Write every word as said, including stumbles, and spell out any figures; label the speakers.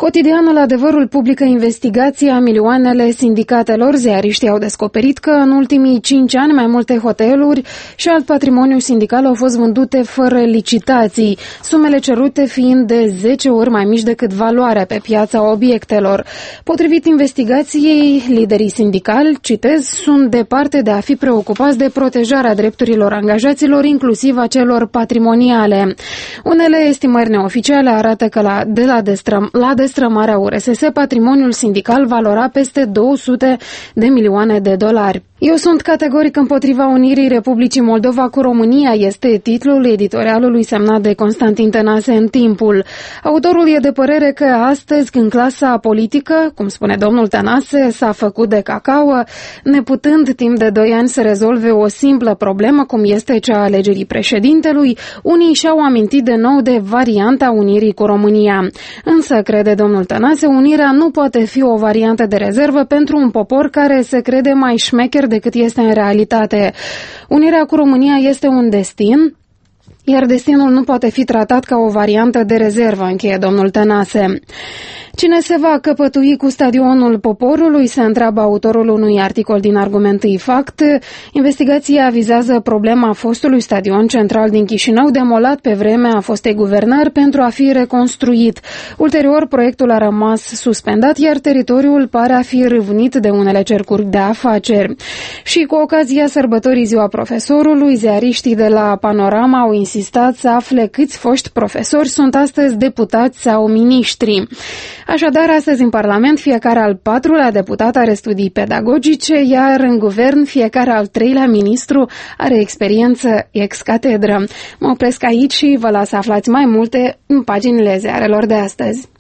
Speaker 1: Cotidianul Adevărul publică investigația milioanele sindicatelor. Ziariștii au descoperit că în ultimii cinci ani mai multe hoteluri și alt patrimoniu sindical au fost vândute fără licitații, sumele cerute fiind de zece ori mai mici decât valoarea pe piața obiectelor. Potrivit investigației, liderii sindicali, citez, sunt departe de a fi preocupați de protejarea drepturilor angajaților, inclusiv a celor patrimoniale. Unele estimări neoficiale arată că la, de la, destrăm, la destrămarea U R S S, patrimoniul sindical valora peste două sute de milioane de dolari. Eu sunt categoric împotriva unirii Republicii Moldova cu România, este titlul editorialului semnat de Constantin Tănase în Timpul. Autorul e de părere că astăzi, în clasa politică, cum spune domnul Tănase, s-a făcut de cacao, neputând timp de doi ani să rezolve o simplă problemă, cum este cea a alegerii președintelui, unii și-au amintit de nou de varianta unirii cu România. Însă, crede domnul Tănase, unirea nu poate fi o variantă de rezervă pentru un popor care se crede mai șmecher decât este în realitate. Unirea cu România este un destin, iar destinul nu poate fi tratat ca o variantă de rezervă, încheie domnul Tănase. Cine se va căpătui cu stadionul poporului, se întreabă autorul unui articol din Argumentului Fact. Investigația vizează problema fostului stadion central din Chișinău, demolat pe vremea fostei guvernări pentru a fi reconstruit. Ulterior, proiectul a rămas suspendat, iar teritoriul pare a fi râvnit de unele cercuri de afaceri. Și cu ocazia sărbătorii Ziua Profesorului, ziariștii de la Panorama au insistat să afle câți foști profesori sunt astăzi deputați sau miniștri. Așadar, astăzi în Parlament, fiecare al patrulea deputat are studii pedagogice, iar în guvern, fiecare al treilea ministru are experiență ex-catedră. Mă opresc aici și vă las să aflați mai multe în paginile ziarelor de astăzi.